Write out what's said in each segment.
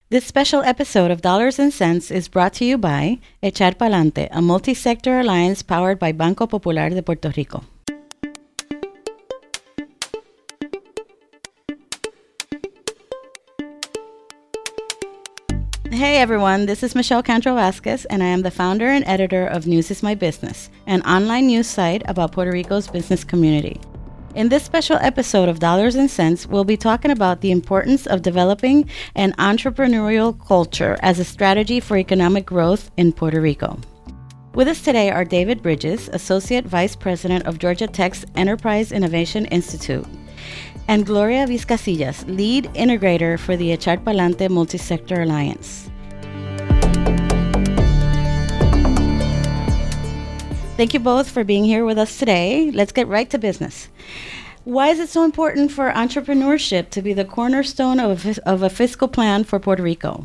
This special episode of Dollars and Cents is brought to you by Echar Pa'lante, a multi-sector alliance powered by Banco Popular de Puerto Rico. Hey everyone, this is Michelle Cantro Vasquez, and I am the founder and editor of News is My Business, an online news site about Puerto Rico's business community. In this special episode of Dollars and Cents, we'll be talking about the importance of developing an entrepreneurial culture as a strategy for economic growth in Puerto Rico. With us today are David Bridges, Associate Vice President of Georgia Tech's Enterprise Innovation Institute, and Gloria Vizcasillas, Lead Integrator for the Echar Pa'lante Multi-Sector Alliance. Thank you both for being here with us today. Let's get right to business. Why is it so important for entrepreneurship to be the cornerstone of a fiscal plan for Puerto Rico?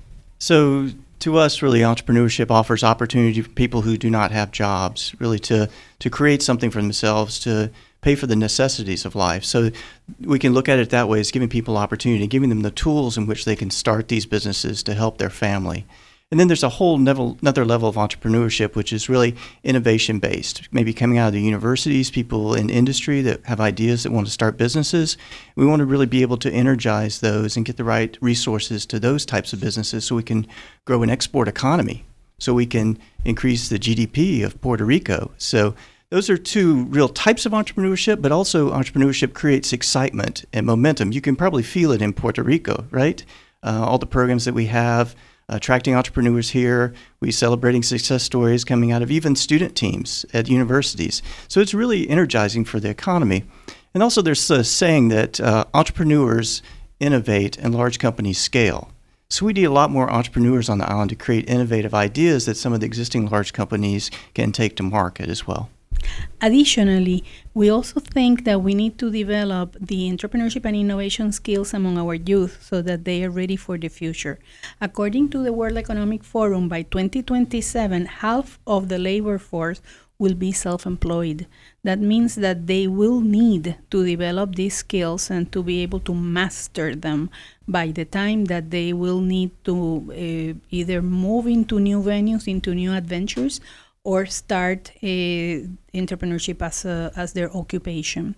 So to us, really, entrepreneurship offers opportunity for people who do not have jobs, really to create something for themselves, to pay for the necessities of life. So we can look at it that way, as giving people opportunity, giving them the tools in which they can start these businesses to help their family. And then there's a whole another level of entrepreneurship, which is really innovation-based, maybe coming out of the universities, people in industry that have ideas that want to start businesses. We want to really be able to energize those and get the right resources to those types of businesses so we can grow an export economy, so we can increase the GDP of Puerto Rico. So those are two real types of entrepreneurship, but also entrepreneurship creates excitement and momentum. You can probably feel it in Puerto Rico, right? All the programs that we have, attracting entrepreneurs here. We're celebrating success stories coming out of even student teams at universities. So it's really energizing for the economy. And also there's a saying that entrepreneurs innovate and large companies scale. So we need a lot more entrepreneurs on the island to create innovative ideas that some of the existing large companies can take to market as well. Additionally, we also think that we need to develop the entrepreneurship and innovation skills among our youth so that they are ready for the future. According to the World Economic Forum, by 2027, half of the labor force will be self-employed. That means that they will need to develop these skills and to be able to master them by the time that they will need to either move into new venues, into new adventures, or start entrepreneurship as their occupation.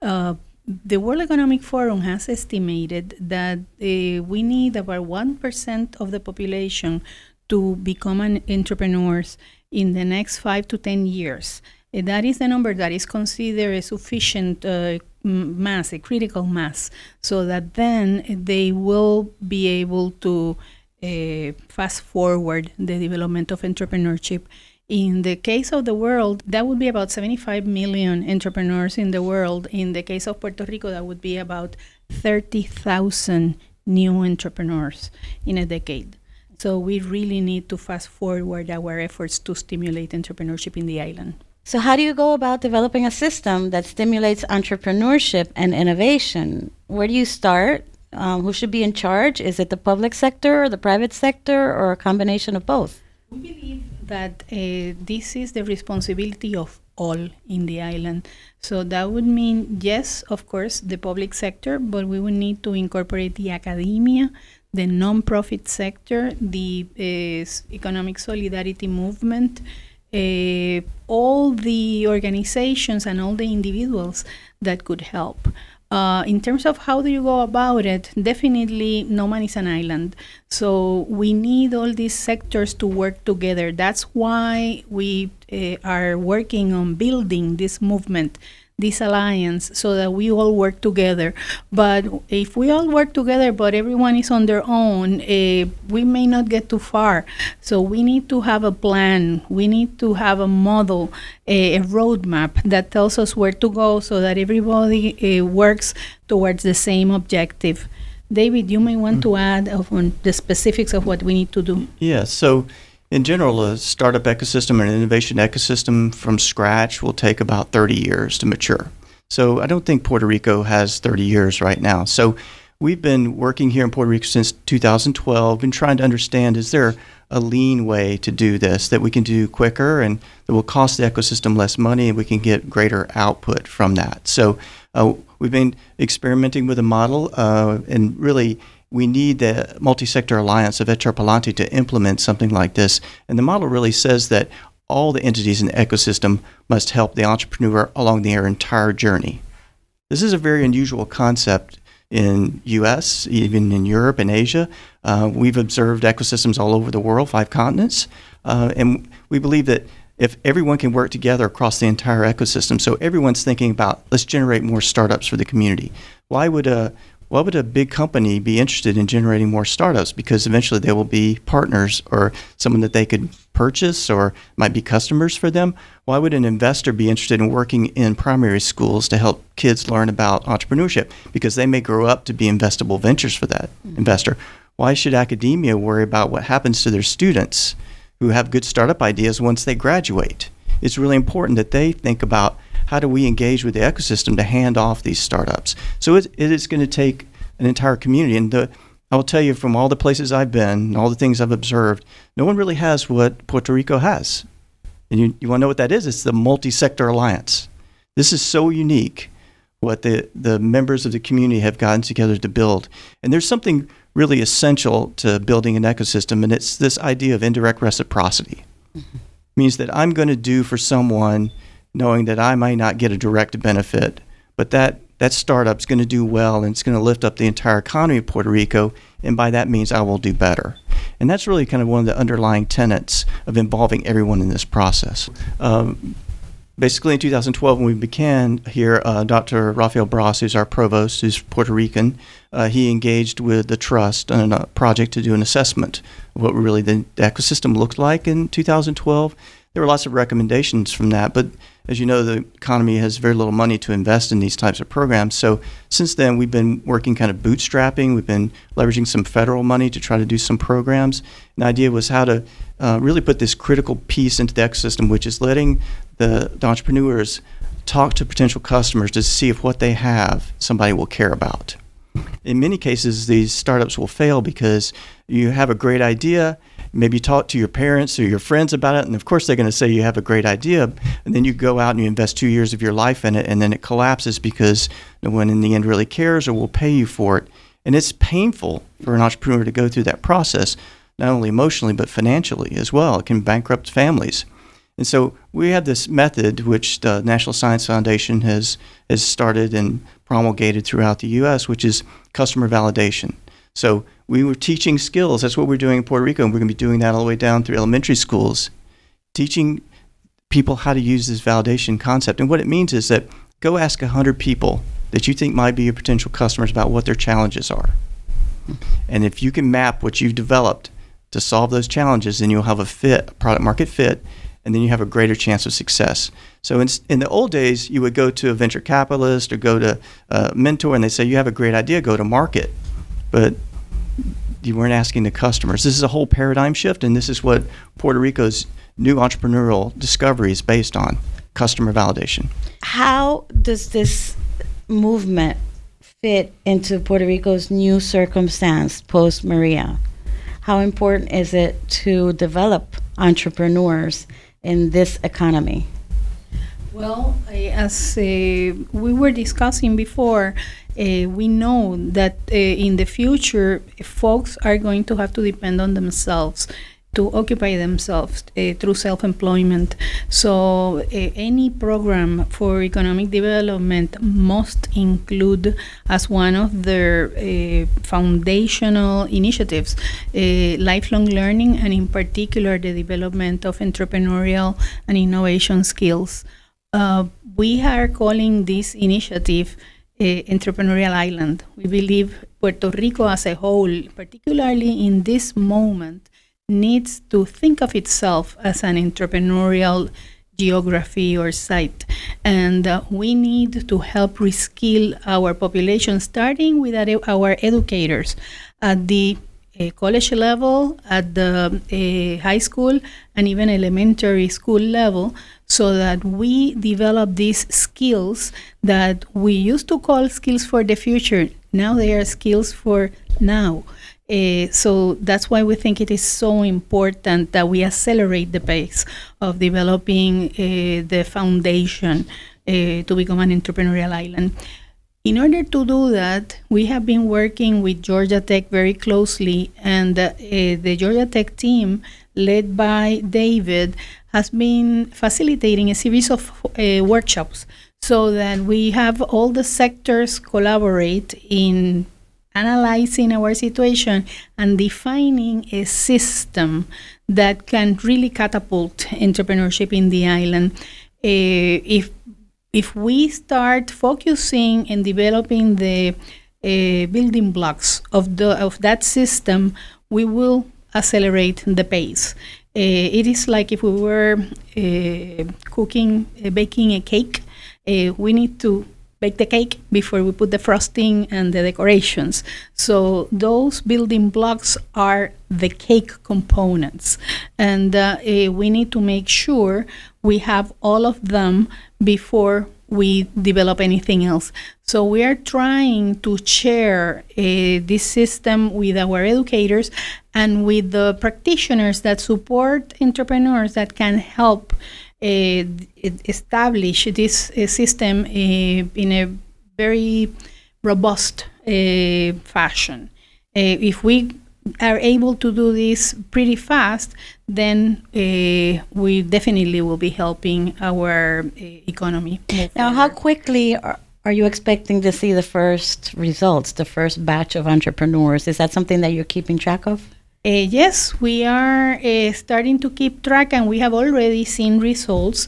The World Economic Forum has estimated that we need about 1% of the population to become entrepreneurs in the next 5 to 10 years. That is the number that is considered a sufficient mass, a critical mass, so that then they will be able to fast forward the development of entrepreneurship. In the case of the world, that would be about 75 million entrepreneurs in the world. In the case of Puerto Rico, that would be about 30,000 new entrepreneurs in a decade. So we really need to fast forward our efforts to stimulate entrepreneurship in the island. So how do you go about developing a system that stimulates entrepreneurship and innovation? Where do you start? Who should be in charge? Is it the public sector or the private sector or a combination of both? We believe that this is the responsibility of all in the island. So that would mean, yes, of course, the public sector, but we would need to incorporate the academia, the nonprofit sector, the economic solidarity movement, all the organizations and all the individuals that could help. In terms of how do you go about it, definitely no man is an island. So we need all these sectors to work together. That's why we are working on building this movement, this alliance, so that we all work together. But if we all work together, but everyone is on their own, we may not get too far. So we need to have a plan. We need to have a model, a roadmap that tells us where to go so that everybody works towards the same objective. David, you may want to add on the specifics of what we need to do. Yeah, so in general, a startup ecosystem and an innovation ecosystem from scratch will take about 30 years to mature. So I don't think Puerto Rico has 30 years right now. So we've been working here in Puerto Rico since 2012 and trying to understand, is there a lean way to do this that we can do quicker and that will cost the ecosystem less money and we can get greater output from that. So we've been experimenting with a model and really we need the multi-sector alliance of HR Palante to implement something like this. And the model really says that all the entities in the ecosystem must help the entrepreneur along their entire journey. This is a very unusual concept in U.S., even in Europe and Asia. We've observed ecosystems all over the world, 5 continents, and we believe that if everyone can work together across the entire ecosystem, so everyone's thinking about, let's generate more startups for the community. Why would a big company be interested in generating more startups? Because eventually they will be partners or someone that they could purchase or might be customers for them. Why would an investor be interested in working in primary schools to help kids learn about entrepreneurship? Because they may grow up to be investable ventures for that investor. Why should academia worry about what happens to their students who have good startup ideas once they graduate? It's really important that they think about, how do we engage with the ecosystem to hand off these startups? So it is going to take an entire community. And I will tell you, from all the places I've been, and all the things I've observed, no one really has what Puerto Rico has. And you want to know what that is? It's the multi-sector alliance. This is so unique, what the members of the community have gotten together to build. And there's something really essential to building an ecosystem, and it's this idea of indirect reciprocity. Mm-hmm. It means that I'm going to do for someone knowing that I might not get a direct benefit, but that startup's going to do well, and it's going to lift up the entire economy of Puerto Rico, and by that means I will do better. And that's really kind of one of the underlying tenets of involving everyone in this process. Basically, in 2012, when we began here, Dr. Rafael Bras, who's our provost, who's Puerto Rican, he engaged with the trust on a project to do an assessment of what really the ecosystem looked like in 2012. There were lots of recommendations from that, but as you know, the economy has very little money to invest in these types of programs. So since then, we've been working kind of bootstrapping. We've been leveraging some federal money to try to do some programs. And the idea was how to really put this critical piece into the ecosystem, which is letting the entrepreneurs talk to potential customers to see if what they have somebody will care about. In many cases, these startups will fail because you have a great idea. Maybe you talk to your parents or your friends about it, and of course they're going to say you have a great idea, and then you go out and you invest 2 years of your life in it, and then it collapses because no one in the end really cares or will pay you for it. And it's painful for an entrepreneur to go through that process, not only emotionally but financially as well. It can bankrupt families. And so we have this method which the National Science Foundation has started and promulgated throughout the U.S., which is customer validation. So we were teaching skills. That's what we're doing in Puerto Rico, and we're going to be doing that all the way down through elementary schools, teaching people how to use this validation concept. And what it means is that go ask 100 people that you think might be your potential customers about what their challenges are. And if you can map what you've developed to solve those challenges, then you'll have a product market fit, and then you have a greater chance of success. So in the old days, you would go to a venture capitalist or go to a mentor, and they say, you have a great idea, go to market. But you weren't asking the customers. This is a whole paradigm shift, and this is what Puerto Rico's new entrepreneurial discovery is based on, customer validation. How does this movement fit into Puerto Rico's new circumstance post-Maria? How important is it to develop entrepreneurs in this economy? Well, as we were discussing before, we know that in the future, folks are going to have to depend on themselves to occupy themselves through self-employment. So any program for economic development must include as one of their foundational initiatives lifelong learning, and in particular the development of entrepreneurial and innovation skills. We are calling this initiative Entrepreneurial Island. We believe Puerto Rico as a whole, particularly in this moment, needs to think of itself as an entrepreneurial geography or site. And we need to help reskill our population, starting with our educators at the college level, at the high school, and even elementary school level, so that we develop these skills that we used to call skills for the future. Now they are skills for now. So that's why we think it is so important that we accelerate the pace of developing the foundation to become an entrepreneurial island. In order to do that, we have been working with Georgia Tech very closely, and the Georgia Tech team, led by David, has been facilitating a series of workshops so that we have all the sectors collaborate in analyzing our situation and defining a system that can really catapult entrepreneurship in the island. If we start focusing and developing the building blocks of that system, we will accelerate the pace. It is like if we were baking a cake. We need to bake the cake before we put the frosting and the decorations. So those building blocks are the cake components. And we need to make sure we have all of them before we develop anything else. So we are trying to share this system with our educators and with the practitioners that support entrepreneurs that can help establish this system in a very robust fashion. If we are able to do this pretty fast, then we definitely will be helping our economy. Now, how quickly are you expecting to see the first results, the first batch of entrepreneurs? Is that something that you're keeping track of? Yes, we are starting to keep track, and we have already seen results.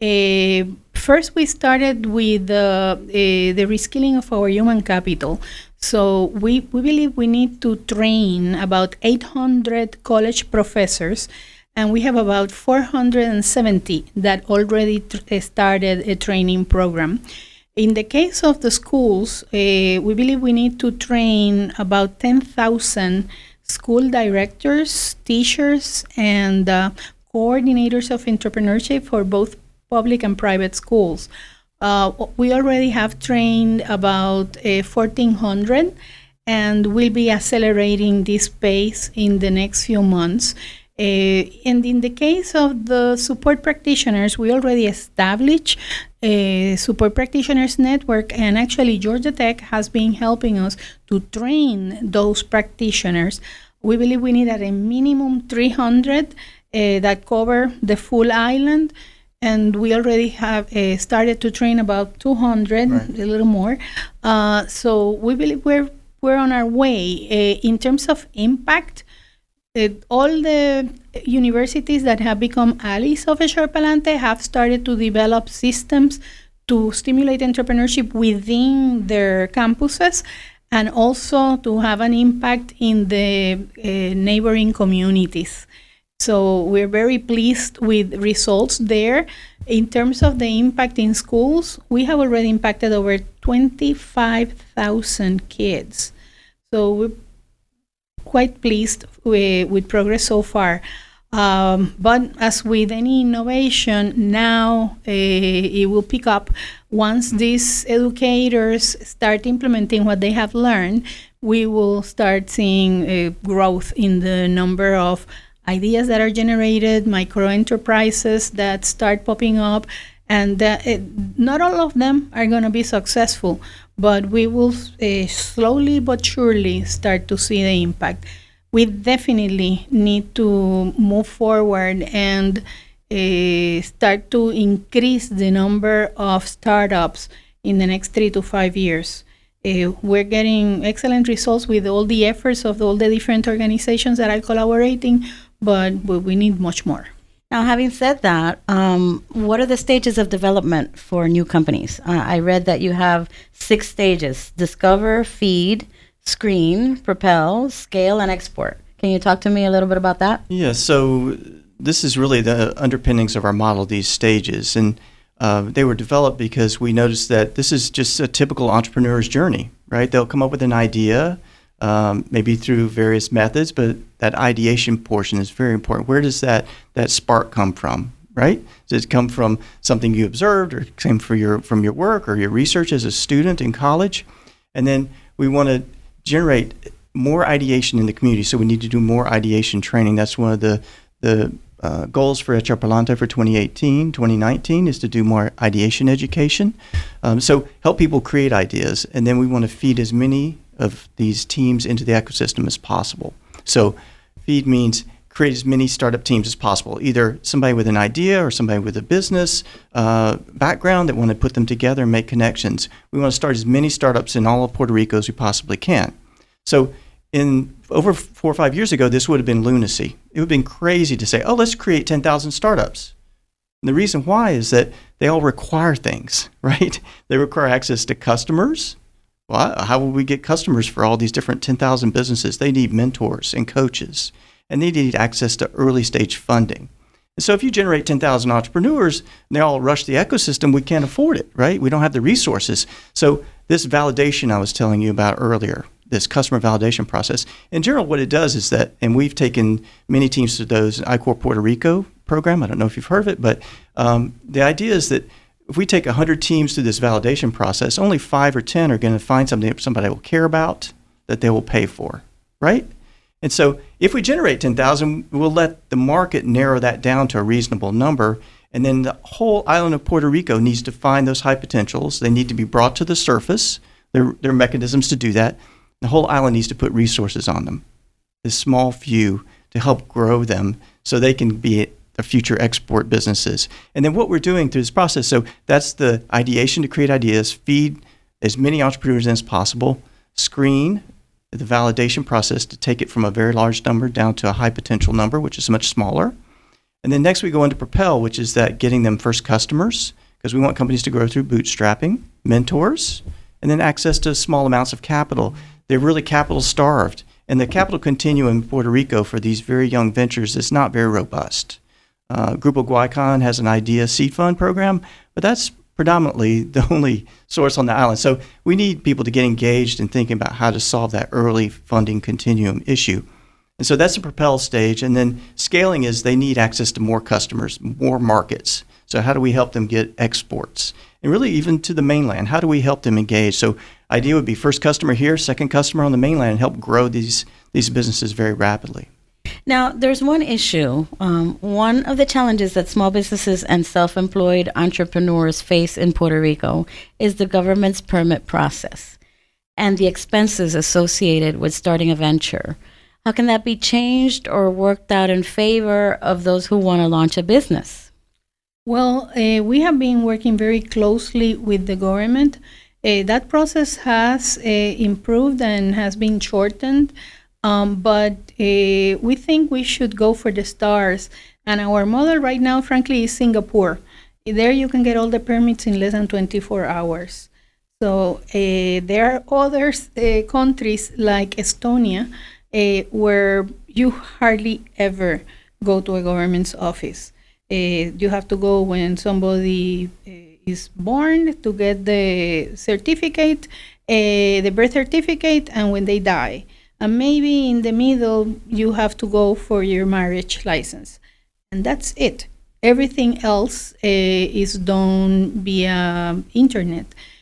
First, we started with the reskilling of our human capital. So we believe we need to train about 800 college professors, and we have about 470 that already started a training program. In the case of the schools, we believe we need to train about 10,000 school directors, teachers, and coordinators of entrepreneurship for both public and private schools. We already have trained about 1,400, and we'll be accelerating this pace in the next few months. And in the case of the support practitioners, we already established a support practitioners network, and actually Georgia Tech has been helping us to train those practitioners. We believe we need at a minimum 300 that cover the full island, and we already have started to train about 200, right. A little more. So we believe we're on our way. In terms of impact, all the universities that have become allies of Echar Palante have started to develop systems to stimulate entrepreneurship within their campuses, and also to have an impact in the neighboring communities. So we're very pleased with results there. In terms of the impact in schools, we have already impacted over 25,000 kids. So we're quite pleased with progress so far. But as with any innovation, now it will pick up. Once these educators start implementing what they have learned, we will start seeing growth in the number of ideas that are generated, micro enterprises that start popping up, and not all of them are going to be successful, but we will slowly but surely start to see the impact. We definitely need to move forward and start to increase the number of startups in the next 3 to 5 years. We're getting excellent results with all the efforts of all the different organizations that are collaborating, but we need much more. Now, having said that, what are the stages of development for new companies? I read that you have 6 stages: discover, feed, screen, propel, scale, and export. Can you talk to me a little bit about that? Yeah, so this is really the underpinnings of our model, these stages. And they were developed because we noticed that this is just a typical entrepreneur's journey, right? They'll come up with an idea, maybe through various methods, but that ideation portion is very important. Where does that spark come from, right? Does it come from something you observed, or came from your work or your research as a student in college? And then we want to generate more ideation in the community, so we need to do more ideation training. That's one of the the goals for HR Palante for 2018, 2019 is to do more ideation education. So help people create ideas, and then we want to feed as many of these teams into the ecosystem as possible. So feed means create as many startup teams as possible, either somebody with an idea or somebody with a business background that want to put them together and make connections. We want to start as many startups in all of Puerto Rico as we possibly can. So in over 4 or 5 years ago, this would have been lunacy. It would have been crazy to say, oh, let's create 10,000 startups. And the reason why is that they all require things, right? They require access to customers. Well, how will we get customers for all these different 10,000 businesses? They need mentors and coaches, and they need access to early stage funding. And so if you generate 10,000 entrepreneurs and they all rush the ecosystem, we can't afford it, right? We don't have the resources. So this validation I was telling you about earlier, this customer validation process, in general, what it does is that, and we've taken many teams to those iCore Puerto Rico program. I don't know if you've heard of it, but the idea is that if we take 100 teams through this validation process, only 5 or 10 are going to find something that somebody will care about, that they will pay for, right? And so if we generate 10,000, we'll let the market narrow that down to a reasonable number. And then the whole island of Puerto Rico needs to find those high potentials. They need to be brought to the surface. There are mechanisms to do that. The whole island needs to put resources on them, this small few, to help grow them so they can be the future export businesses. And then what we're doing through this process, so that's the ideation to create ideas, feed as many entrepreneurs as possible, screen the validation process to take it from a very large number down to a high potential number, which is much smaller. And then next we go into Propel, which is that getting them first customers, because we want companies to grow through bootstrapping, mentors, and then access to small amounts of capital. They're really capital starved. And the capital continuum in Puerto Rico for these very young ventures is not very robust. Grupo Guaycon has an idea seed fund program, but that's predominantly the only source on the island. So we need people to get engaged in thinking about how to solve that early funding continuum issue. And so that's the Propel stage. And then scaling is they need access to more customers, more markets. So how do we help them get exports? And really even to the mainland, how do we help them engage? So idea would be first customer here, second customer on the mainland, and help grow these businesses very rapidly. Now, there's one issue. One of the challenges that small businesses and self-employed entrepreneurs face in Puerto Rico is the government's permit process and the expenses associated with starting a venture. How can that be changed or worked out in favor of those who want to launch a business? Well, we have been working very closely with the government. That process has improved and has been shortened. But we think we should go for the stars. And our model right now, frankly, is Singapore. There you can get all the permits in less than 24 hours. So there are other countries like Estonia where you hardly ever go to a government's office. You have to go when somebody is born to get the certificate, the birth certificate, and when they die. And maybe in the middle, you have to go for your marriage license. And that's it. Everything else is done via internet.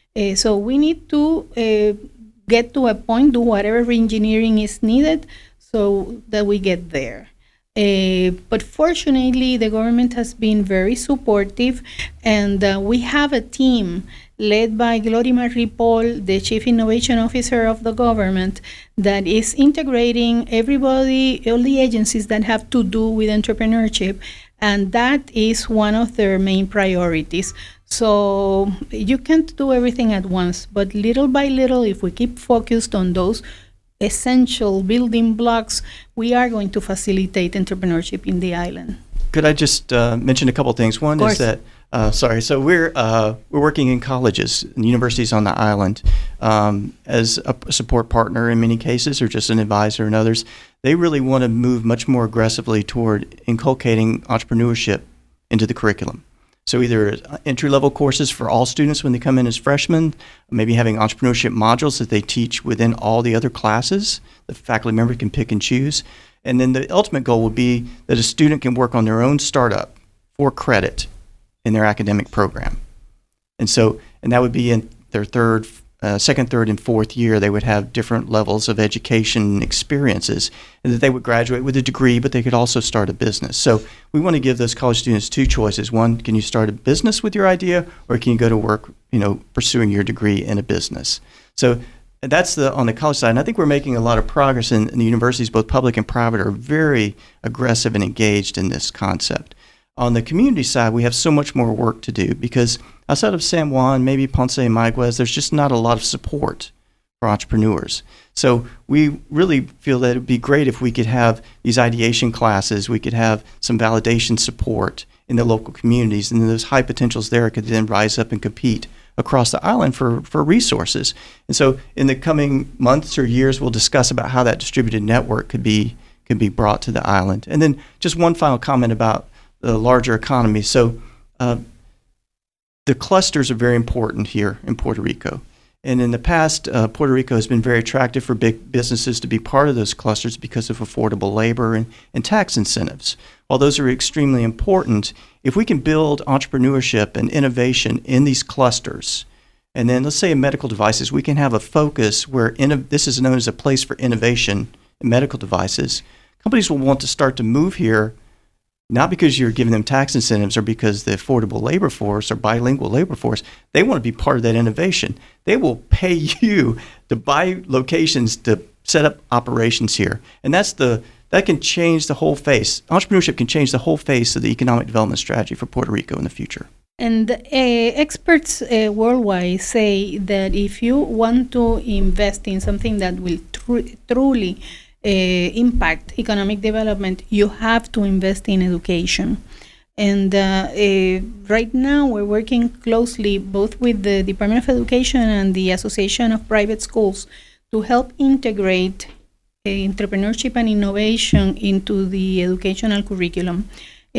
So we need to get to a point, do whatever engineering is needed so that we get there. But fortunately, the government has been very supportive, and we have a team led by Glorima Ripoll, the Chief Innovation Officer of the government, that is integrating everybody, all the agencies that have to do with entrepreneurship, and that is one of their main priorities. So you can't do everything at once, but little by little, if we keep focused on those essential building blocks, we are going to facilitate entrepreneurship in the island. Could I just mention a couple of things? One is that, so we're working in colleges and universities on the island as a support partner in many cases, or just an advisor in others. They really want to move much more aggressively toward inculcating entrepreneurship into the curriculum. So either entry-level courses for all students when they come in as freshmen, maybe having entrepreneurship modules that they teach within all the other classes. The faculty member can pick and choose. And then the ultimate goal would be that a student can work on their own startup for credit in their academic program. And that would be in their third second, third, and fourth year, they would have different levels of education experiences, and that they would graduate with a degree, but they could also start a business. So we want to give those college students two choices. One, can you start a business with your idea, or can you go to work, pursuing your degree in a business? So that's on the college side. And I think we're making a lot of progress, and the universities, both public and private, are very aggressive and engaged in this concept. On the community side, we have so much more work to do because outside of San Juan, maybe Ponce and Mayagüez, there's just not a lot of support for entrepreneurs. So we really feel that it would be great if we could have these ideation classes, we could have some validation support in the local communities, and then those high potentials there could then rise up and compete across the island for resources. And so in the coming months or years, we'll discuss about how that distributed network could be brought to the island. And then just one final comment about the larger economy. So the clusters are very important here in Puerto Rico. And in the past, Puerto Rico has been very attractive for big businesses to be part of those clusters because of affordable labor and tax incentives. While those are extremely important, if we can build entrepreneurship and innovation in these clusters, and then let's say in medical devices, we can have a focus where this is known as a place for innovation in medical devices. Companies will want to start to move here, not because you're giving them tax incentives or because the affordable labor force or bilingual labor force. They want to be part of that innovation. They will pay you to buy locations to set up operations here. And that can change the whole face. Entrepreneurship can change the whole face of the economic development strategy for Puerto Rico in the future. And experts worldwide say that if you want to invest in something that will truly impact economic development, you have to invest in education. And right now we're working closely both with the Department of Education and the Association of Private Schools to help integrate entrepreneurship and innovation into the educational curriculum.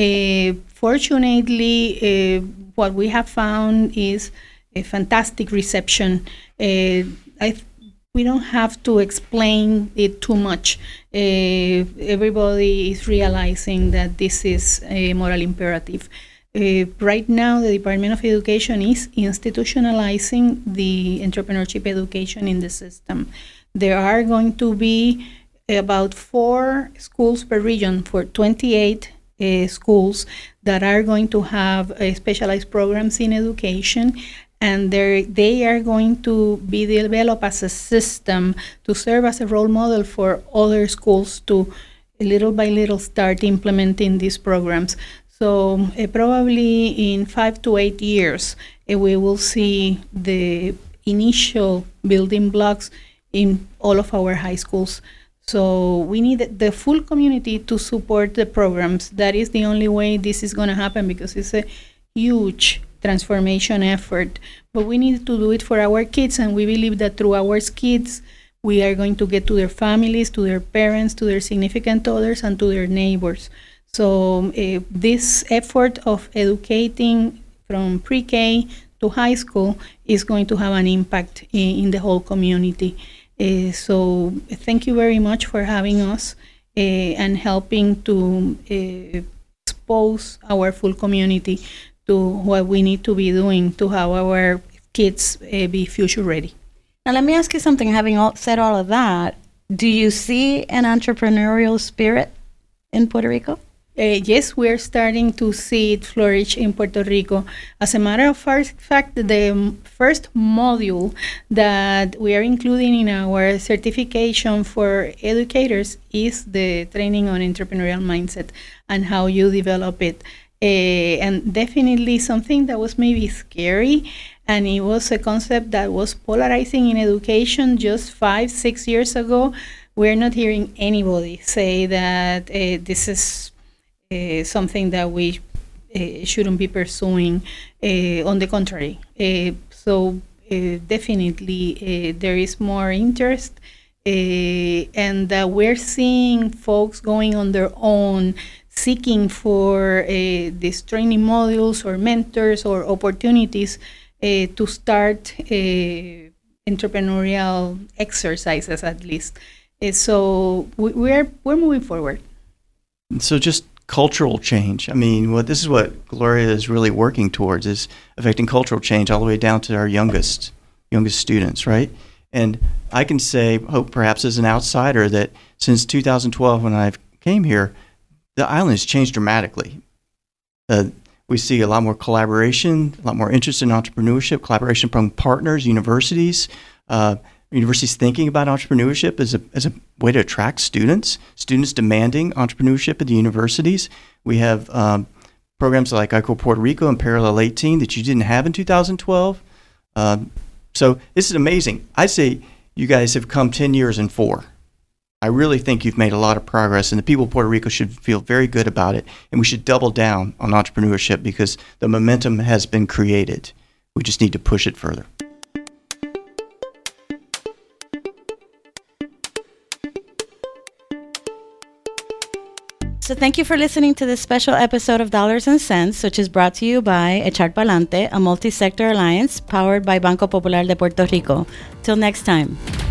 Fortunately, what we have found is a fantastic reception. We don't have to explain it too much. Everybody is realizing that this is a moral imperative. Right now, the Department of Education is institutionalizing the entrepreneurship education in the system. There are going to be about 4 schools per region for 28 schools that are going to have specialized programs in education. And they are going to be developed as a system to serve as a role model for other schools to little by little start implementing these programs. So probably in 5 to 8 years, we will see the initial building blocks in all of our high schools. So we need the full community to support the programs. That is the only way this is going to happen, because it's a huge transformation effort, but we need to do it for our kids, and we believe that through our kids we are going to get to their families, to their parents, to their significant others, and to their neighbors. So this effort of educating from pre-K to high school is going to have an impact in the whole community. So thank you very much for having us and helping to expose our full community to what we need to be doing to have our kids be future ready. Now let me ask you something. Having said all of that, do you see an entrepreneurial spirit in Puerto Rico? Yes, we're starting to see it flourish in Puerto Rico. As a matter of fact, the first module that we are including in our certification for educators is the training on entrepreneurial mindset and how you develop it. And definitely something that was maybe scary, and it was a concept that was polarizing in education just 5-6 years ago. We're not hearing anybody say that this is something that we shouldn't be pursuing. On the contrary. So definitely there is more interest, and we're seeing folks going on their own, seeking for these training modules or mentors or opportunities to start entrepreneurial exercises, at least. So we're moving forward. So just cultural change. I mean, this is what Gloria is really working towards, is affecting cultural change all the way down to our youngest youngest students, right? And I can say, perhaps as an outsider, that since 2012 when I came here, the island has changed dramatically. We see a lot more collaboration, a lot more interest in entrepreneurship, collaboration from partners, universities, universities thinking about entrepreneurship as a way to attract students demanding entrepreneurship at the universities. We have programs like ICO Puerto Rico and Parallel 18 that you didn't have in 2012. So this is amazing. I say you guys have come 10 years in 4. I really think you've made a lot of progress, and the people of Puerto Rico should feel very good about it, and we should double down on entrepreneurship because the momentum has been created. We just need to push it further. So thank you for listening to this special episode of Dollars and Cents, which is brought to you by Echar Pa'lante, a multi-sector alliance powered by Banco Popular de Puerto Rico. Till next time.